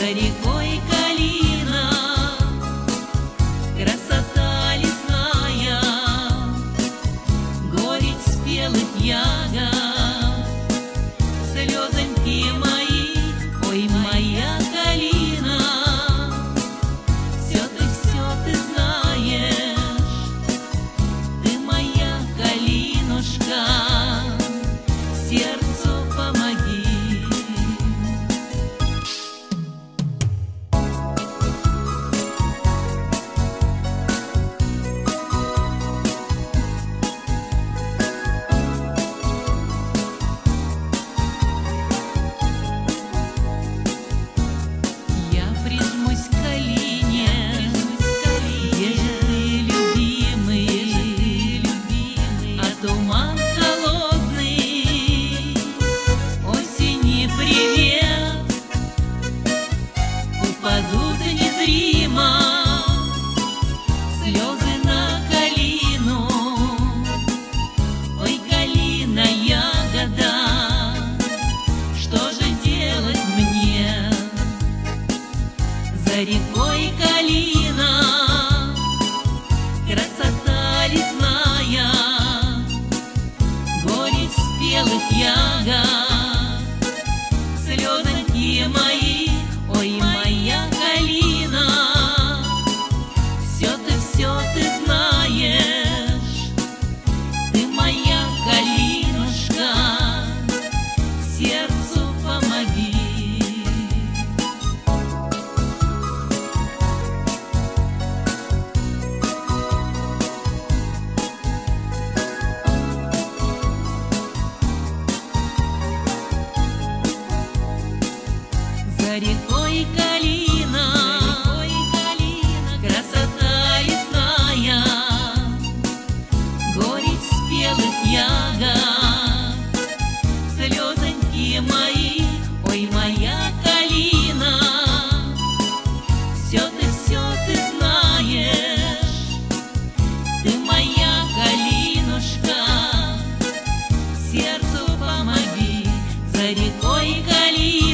За рекой калина, красота лесная, горечь спелых ягод, слезоньки мои, ой, моя калина. Все ты знаешь, ты моя калинушка, сердцу помоги. Падут незримо слезы на калину, ой, калина ягода, что же делать мне? За рекой калина, красота лесная, горечь спелых ягод, слезоньки мои, ой, моя калина. Все ты знаешь, ты моя калинушка, сердцу помоги. За рекой калина, красота лесная, горечь спелых ягод, слезоньки мои, ой, моя калина. Все ты знаешь, ты моя калинушка, сердцу помоги. За рекой калина,